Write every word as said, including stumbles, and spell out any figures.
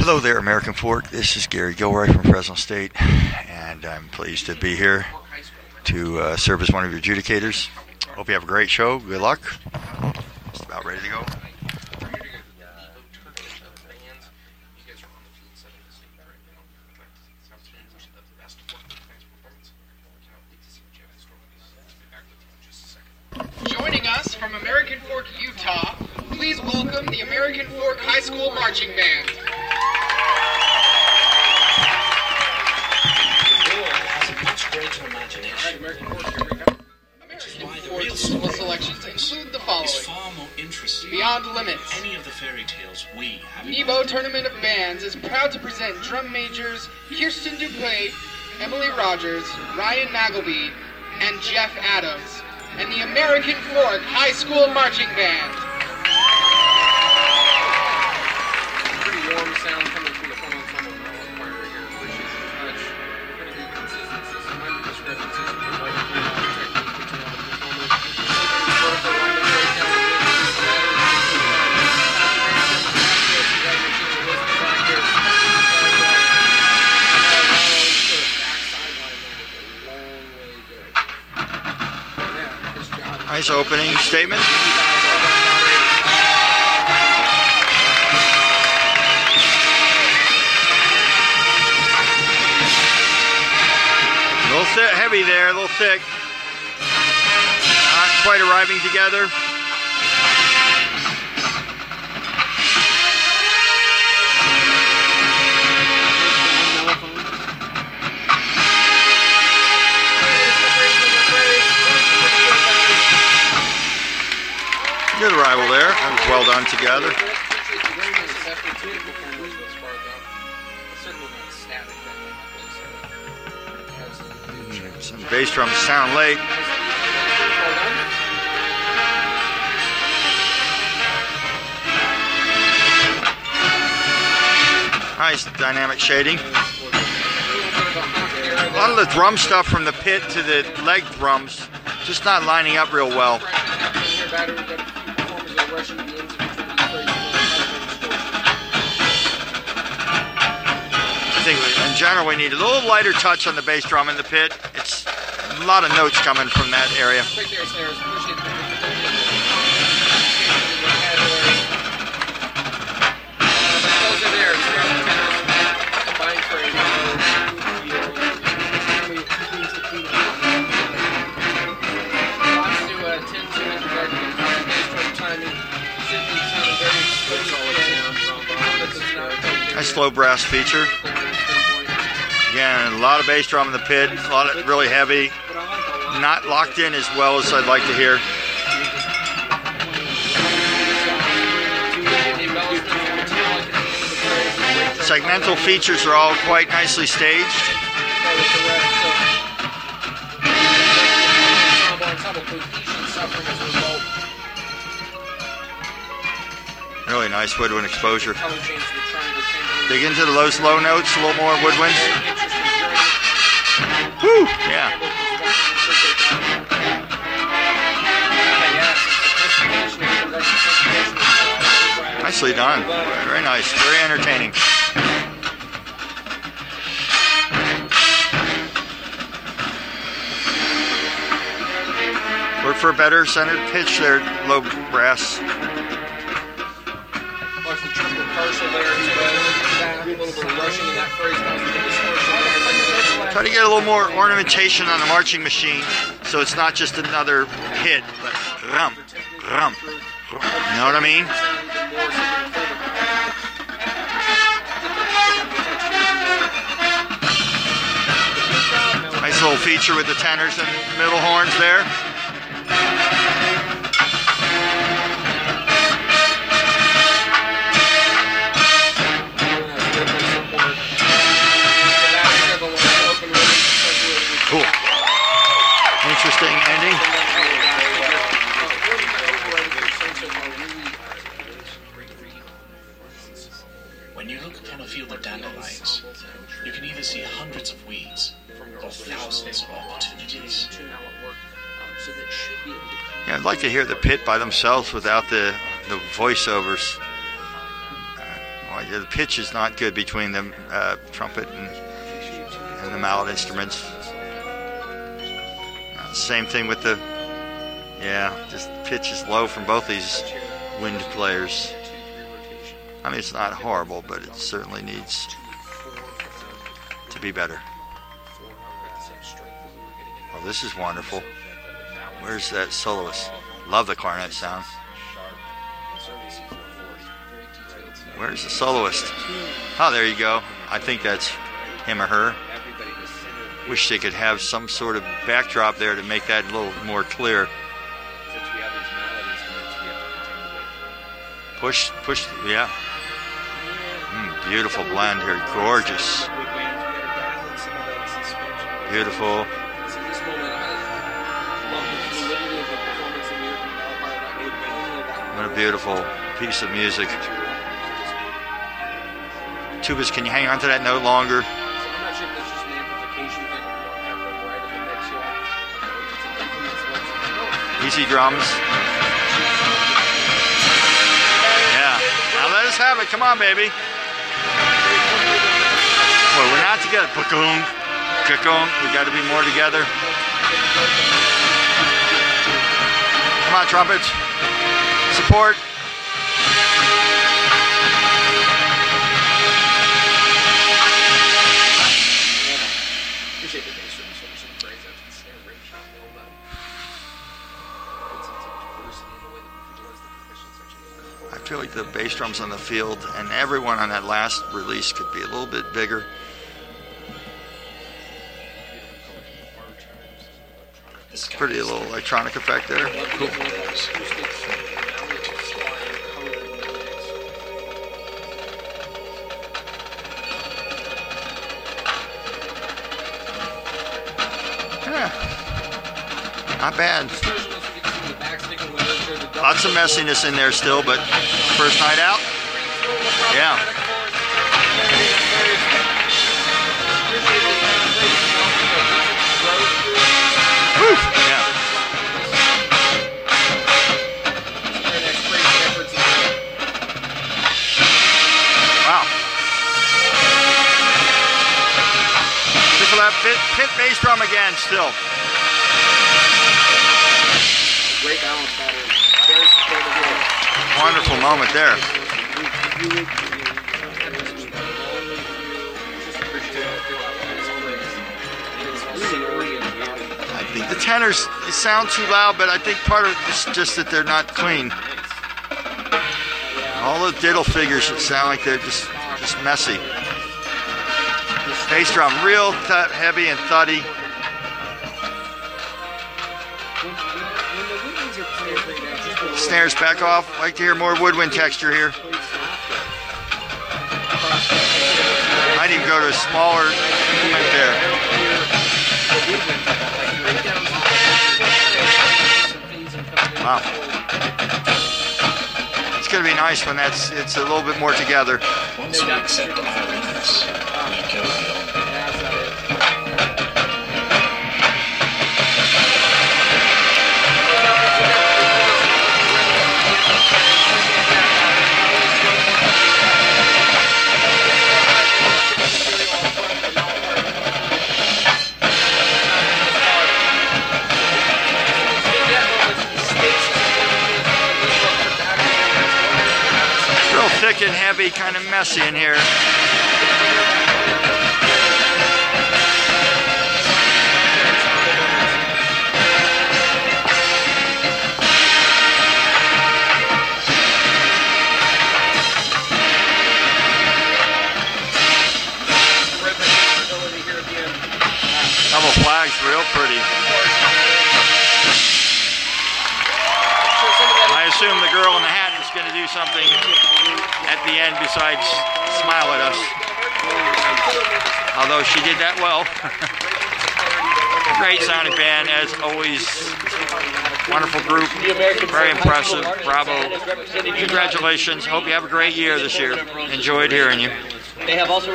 Hello there, American Fork. This is Gary Gilroy from Fresno State, and I'm pleased to be here to uh, serve as one of your adjudicators. Hope you have a great show. Good luck. Just about ready to go. Joining us from American Fork, Utah, please welcome the American Fork High School Marching Band. Greater imagination. American Fork's musical selections include the following: It's far more interesting Beyond Limits. than any of the fairy tales we have. Nebo Tournament of Bands is proud to present drum majors Kirsten Dupuy, Emily Rogers, Ryan Nagelby, and Jeff Adams, and the American Fork High School Marching Band. Pretty warm sound coming from the front ensemble choir here. Appreciate it very much. Pretty good consistency. Some minor discrepancies with the white technique between all the performers. Vertical line of breakdown of Nice opening statement. A little th- heavy there, a little thick. Not quite arriving together. Good arrival there. That was well done together. Some bass drums sound late. Nice dynamic shading. A lot of the drum stuff from the pit to the leg drums just not lining up real well. I think in general we need a little lighter touch on the bass drum in the pit. It's a lot of notes coming from that area. Nice slow brass feature. Again, a lot of bass drum in the pit, a lot of really heavy, not locked in as well as I'd like to hear. Segmental features are all quite nicely staged. Really nice woodwind exposure. Dig into the low, slow notes, a little more woodwinds. Whew, yeah. Nicely done. Very nice, very entertaining. Work for a better centered pitch there, low brass. Try to get a little more ornamentation on the marching machine so it's not just another hit, but rum, rum. You know what I mean? Nice little feature with the tenors and middle horns there. Cool. Interesting ending. When you look upon a field of dandelions, you can either see hundreds of weeds or thousands of opportunities. Yeah, I'd like to hear the pit by themselves without the, the voiceovers. Uh, know, the pitch is not good between the uh, trumpet and, and the mallet instruments. Uh, same thing with the, yeah, just pitch is low from both these wind players. I mean, it's not horrible, but it certainly needs to be better. Oh, this is wonderful. Where's that soloist? Love the cornet sound. Where's the soloist? Oh, there you go. I think that's him or her. Wish they could have some sort of backdrop there to make that a little more clear. Push, push, yeah. Mm, beautiful blend here. Gorgeous. Beautiful. What a beautiful piece of music. Tubas, can you hang on to that note longer? Easy drums. Yeah. Now let us have it. Come on, baby. Well, we're not together. Pacoon. Pacoon. We got to be more together. Come on, trumpets. Support. I feel like the bass drums on the field and everyone on that last release could be a little bit bigger. Pretty little electronic effect there. Cool. Yeah. Not bad. Lots of messiness in there still, but first night out? Yeah. Whew. Yeah. Wow. Look for that pit, pit bass drum again still. Great balance pattern. Very supportive. Wonderful moment there. I think the tenors they sound too loud, but I think part of it's just that they're not clean. All the diddle figures sound like they're just just messy. Bass drum, real th- heavy and thuddy. Snares back off. Like to hear more woodwind texture here. Might even go to a smaller movement there. Wow. It's going to be nice when that's it's a little bit more together. Once we accept our holiness, we go beyond. Thick and heavy, kind of messy in here. Double flags, real pretty. I assume the girl in the hat is going to do something at the end besides smile at us. Although she did that well. Great sounding band, as always. Wonderful group. Very impressive. Bravo. Congratulations. Hope you have a great year this year. Enjoyed hearing you. They have also